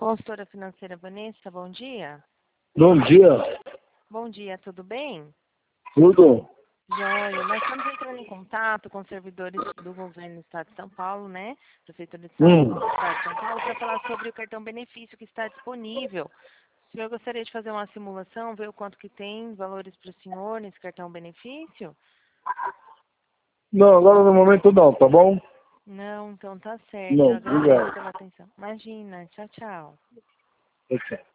Consultora financeira Vanessa, bom dia. Bom dia. Bom dia, tudo bem? Tudo? Joia, nós estamos entrando em contato com servidores do governo do Estado de São Paulo, né? Prefeitura do Estado de São Paulo, para falar sobre o cartão benefício que está disponível. O senhor gostaria de fazer uma simulação, ver o quanto que tem valores para o senhor nesse cartão benefício? Não, agora no momento não, tá bom? Não, então tá certo. Não, Eu agradeço obrigado. pela atenção. Imagina, tchau, tchau. Tchau.